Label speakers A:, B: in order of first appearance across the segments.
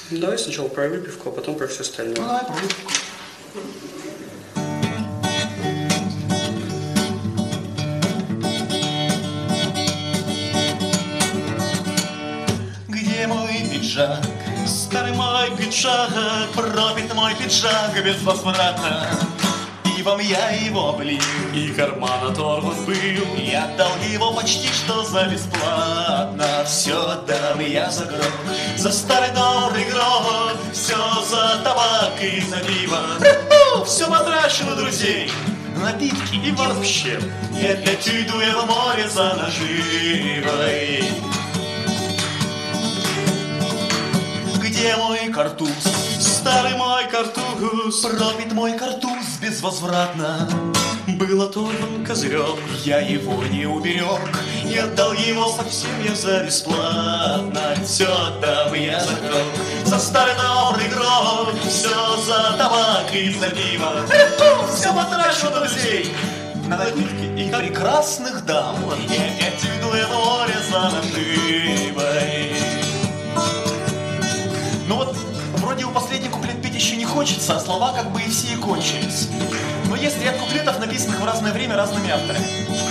A: Давай сначала про выпивку, а потом про все остальное.
B: Ну, давай про выпивку. Где мой пиджак? Старый мой пиджак, пропит мой пиджак безвозвратно. Пивом я его облил,
A: И карман оторван был.
B: я отдал его почти что за бесплатно. Все отдам я за гроб, за старый добрый гроб. Все за табак и за пиво. Все потрачу на друзей, на напитки и вообще. И опять уйду я в море за наживой. Где мой картуз? Старый мой картуз, пропит мой картуз безвозвратно. Был оторван козырек, я его не уберег, и отдал его совсем я за бесплатно. Все отдам я за гроб, за старый добрый гроб. Все за табак и за пиво. Все потрачу на друзей, на напитки и прекрасных дам. И опять уйду я в море за наживой. Ну вот, вроде у последний куплет петь еще не хочется, а слова как бы и все и кончились. Но есть ряд куплетов, написанных в разное время разными авторами.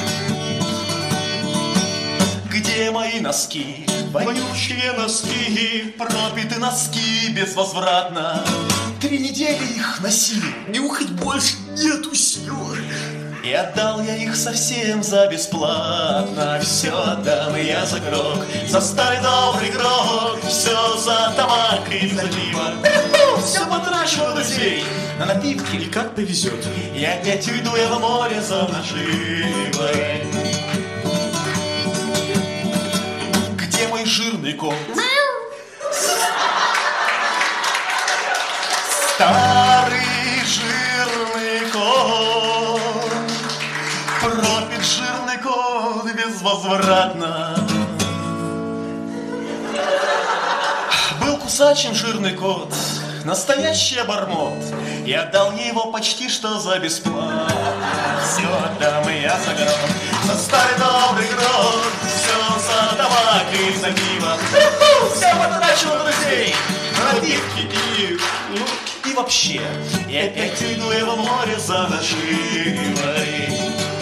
B: Где мои носки? Вонючие носки, пропиты носки безвозвратно. 3 недели их носил, нюхать больше нету сил. И отдал я их совсем за бесплатно. Все отдам я за гроб, за старый добрый гроб. Все за табак и за пиво. Все потрачу на друзей, на напитки.
A: И как повезет.
B: И опять уйду я в море за наживой. Где мой жирный кот? Старый жирный кот, пропит жирный кот безвозвратно. Был кусачим жирный кот, настоящий обормот, и отдал его почти что за бесплатно. Все отдам я за гроб, за старый добрый гроб. Все за табак и за пиво. Все потрачу на друзей, на напитки и вообще. И опять уйду я в море за наживой.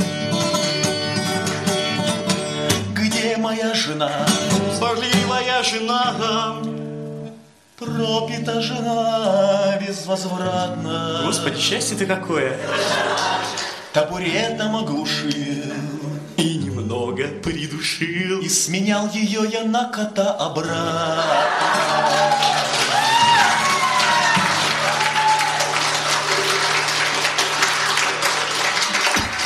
B: Где моя жена? Сварливая жена, пропита жена безвозвратно.
A: Господи, счастье-то какое.
B: Табуретом оглушил
A: И немного придушил.
B: и сменял ее я на кота обратно.